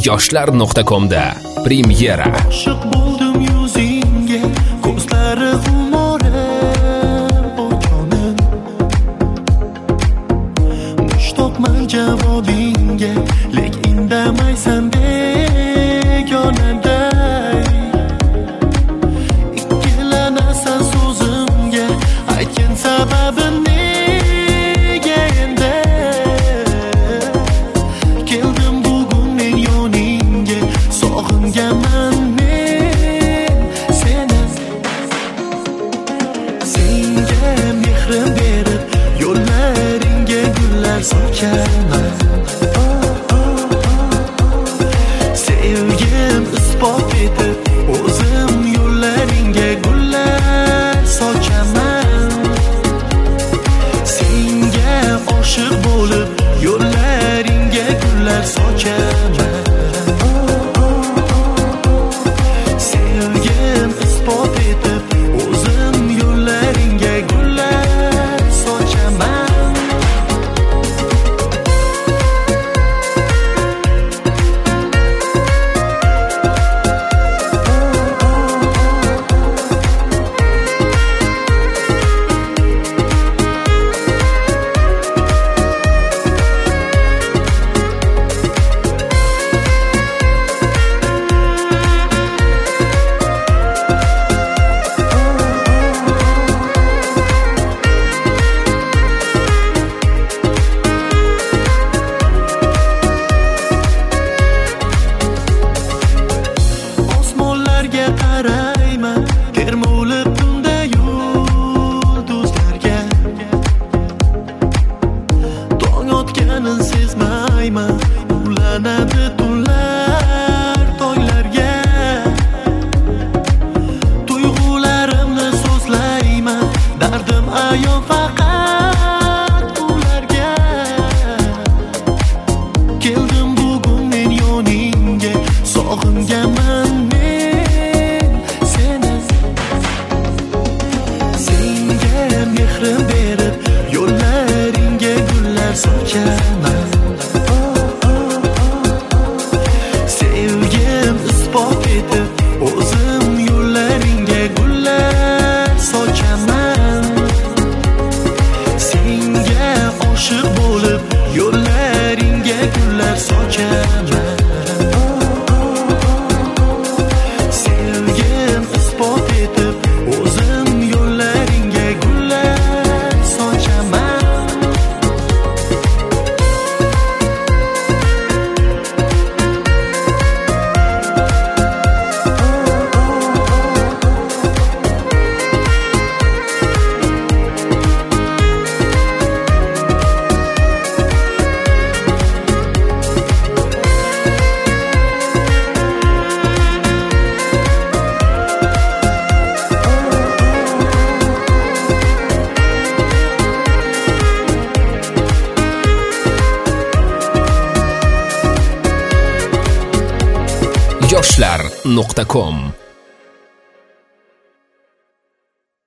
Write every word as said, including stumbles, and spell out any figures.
yoshlar nuqta komda premyera. Oshiq bo'ldim yuzingga, ko'zlari g'umorim o'chonim. Mushtoqman javobingga, lek indamaysan begonaday. Ikkilanasan so'zimga, aytgan sababin nega endi? Keldim bugun men yoningga, sog'inganman men seni. Senga mehrim berib, yo'llaringga gullar sochaman. Sevgim isbot etib, o'zim yo'llaringga gullar sochaman. Senga oshiq bo'lib, yo'llaringga gullar sochaman. Sevgim isbot etib, o'zim yo'llaringga gullar sochaman. Osmonlarga qarayman, termulib tunda yulduzlarga. Tong otganin sezmayman, ulanadi tunlar toylarga. Tuyg'ularimni so'zlayman, dardim ayon faqat ularga. Keldim bugun men yoningga, sog'inganman men seni. Senga mehrim berib, yo'llaringga gullar sochaman. Sevgim isbot etib, o'zim yo'llaringga gullar sochaman. Senga oshiq bo'lib, yo'llaringga gullar sochaman. Sevgim isbot etib, o'zim yo'llaringga gullar sochaman. yoshlar nuqta com